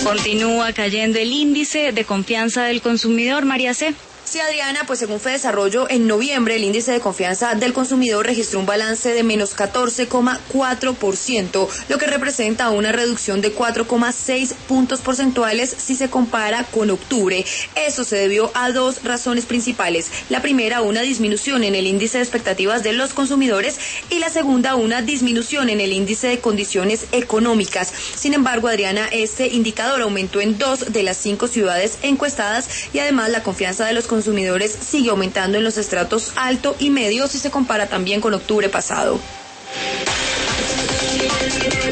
Continúa cayendo el índice de confianza del consumidor, María C. Sí, Adriana, pues según Fedesarrollo, en noviembre el índice de confianza del consumidor registró un balance de menos 14,4%, lo que representa una reducción de 4,6 puntos porcentuales si se compara con octubre. Eso se debió a dos razones principales. La primera, una disminución en el índice de expectativas de los consumidores, y la segunda, una disminución en el índice de condiciones económicas. Sin embargo, Adriana, este indicador aumentó en 2 de las 5 ciudades encuestadas, y además la confianza de los consumidores sigue aumentando en los estratos alto y medio si se compara también con octubre pasado.